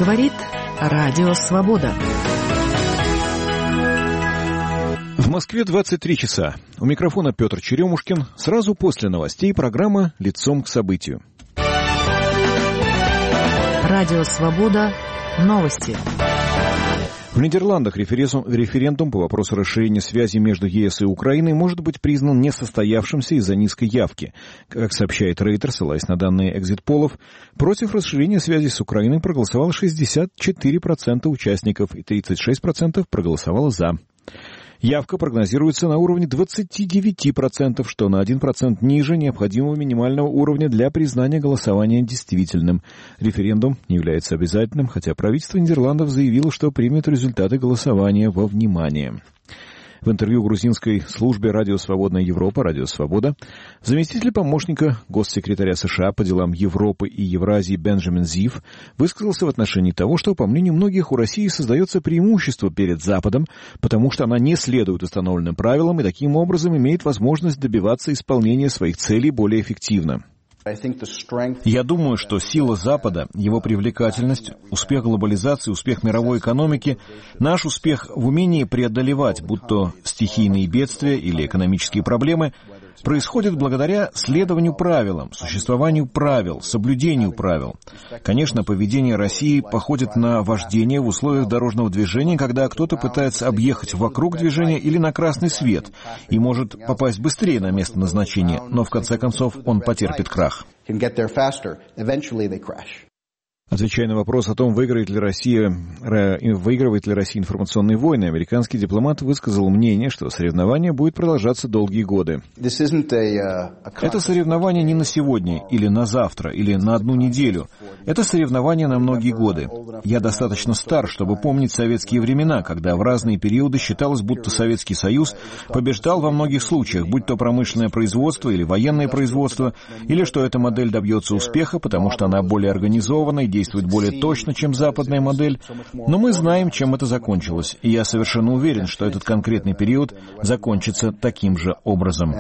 Говорит Радио Свобода. В Москве 23 часа. У микрофона Петр Черемушкин. Сразу после новостей программа «Лицом к событию». Радио Свобода. Новости. В Нидерландах референдум по вопросу расширения связи между ЕС и Украиной может быть признан несостоявшимся из-за низкой явки. Как сообщает Рейтер, ссылаясь на данные экзит-полов, против расширения связи с Украиной проголосовало 64% участников и 36% проголосовало «за». Явка прогнозируется на уровне 29%, что на 1% ниже необходимого минимального уровня для признания голосования действительным. Референдум не является обязательным, хотя правительство Нидерландов заявило, что примет результаты голосования во внимание. В интервью грузинской службе «Радио Свободная Европа» «Радио Свобода» заместитель помощника госсекретаря США по делам Европы и Евразии Бенджамин Зив высказался в отношении того, что, по мнению многих, у России создается преимущество перед Западом, потому что она не следует установленным правилам и таким образом имеет возможность добиваться исполнения своих целей более эффективно. Я думаю, что сила Запада, его привлекательность, успех глобализации, успех мировой экономики, наш успех в умении преодолевать, будь то стихийные бедствия или экономические проблемы, происходит благодаря следованию правилам, существованию правил, соблюдению правил. Конечно, поведение России походит на вождение в условиях дорожного движения, когда кто-то пытается объехать вокруг движения или на красный свет и может попасть быстрее на место назначения, но в конце концов он потерпит крах. Отвечая на вопрос о том, выигрывает ли Россия информационные войны, американский дипломат высказал мнение, что соревнование будет продолжаться долгие годы. Это соревнование не на сегодня, или на завтра, или на одну неделю. Это соревнование на многие годы. Я достаточно стар, чтобы помнить советские времена, когда в разные периоды считалось, будто Советский Союз побеждал во многих случаях, будь то промышленное производство или военное производство, или что эта модель добьется успеха, потому что она более организована и действует более точно, чем западная модель, но мы знаем, чем это закончилось, и я совершенно уверен, что этот конкретный период закончится таким же образом.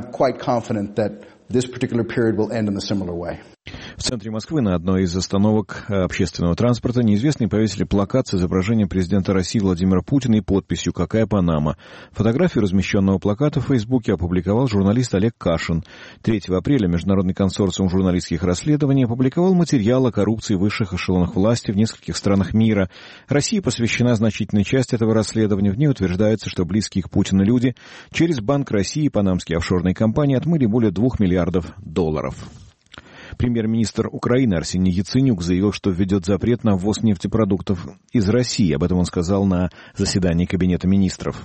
В центре Москвы на одной из остановок общественного транспорта неизвестные повесили плакат с изображением президента России Владимира Путина и подписью «Какая Панама?». Фотографию размещенного плаката в Фейсбуке опубликовал журналист Олег Кашин. 3 апреля Международный консорциум журналистских расследований опубликовал материал о коррупции в высших эшелонах власти в нескольких странах мира. России посвящена значительная часть этого расследования. В ней утверждается, что близкие к Путину люди через Банк России и панамские офшорные компании отмыли более $2 миллиардов. Премьер-министр Украины Арсений Яценюк заявил, что введет запрет на ввоз нефтепродуктов из России. Об этом он сказал на заседании Кабинета министров.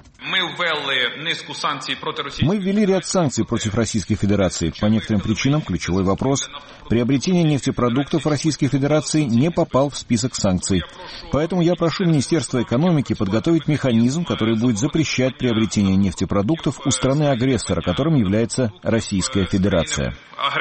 Мы ввели ряд санкций против Российской Федерации. По некоторым причинам ключевой вопрос – приобретение нефтепродуктов Российской Федерации не попал в список санкций. Поэтому я прошу Министерство экономики подготовить механизм, который будет запрещать приобретение нефтепродуктов у страны-агрессора, которым является Российская Федерация.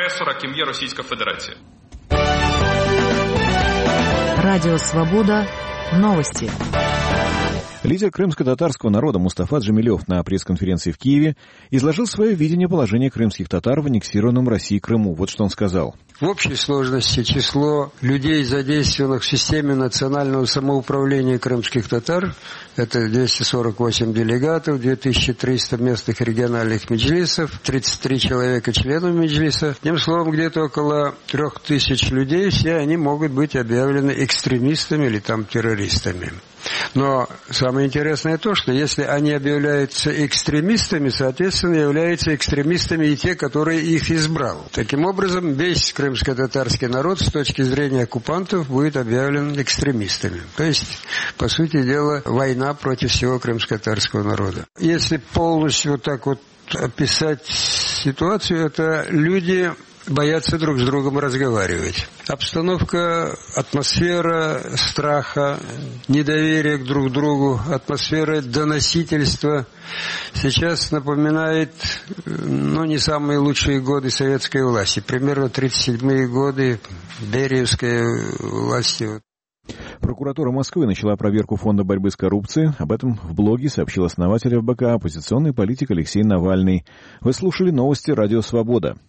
Радио Свобода. Новости. Лидер крымско-татарского народа Мустафа Джемилев на пресс-конференции в Киеве изложил свое видение положения крымских татар в аннексированном России Крыму. Вот что он сказал. В общей сложности число людей, задействованных в системе национального самоуправления крымских татар, это 248 делегатов, 2300 местных региональных меджлисов, 33 человека членов меджлиса. Одним словом, где-то около 3000 людей, все они могут быть объявлены экстремистами или там террористами. Но самое интересное то, что если они объявляются экстремистами, соответственно, являются экстремистами и те, которые их избрал. Таким образом, весь крымско-татарский народ с точки зрения оккупантов будет объявлен экстремистами. То есть, по сути дела, война против всего крымско-татарского народа. Если полностью вот так вот описать ситуацию, это люди боятся друг с другом разговаривать. Обстановка, атмосфера страха, недоверия друг к другу, атмосфера доносительства сейчас напоминает, не самые лучшие годы советской власти. Примерно 37-е годы Бериевской власти. Прокуратура Москвы начала проверку Фонда борьбы с коррупцией. Об этом в блоге сообщил основатель ФБК, оппозиционный политик Алексей Навальный. Вы слушали новости «Радио Свобода».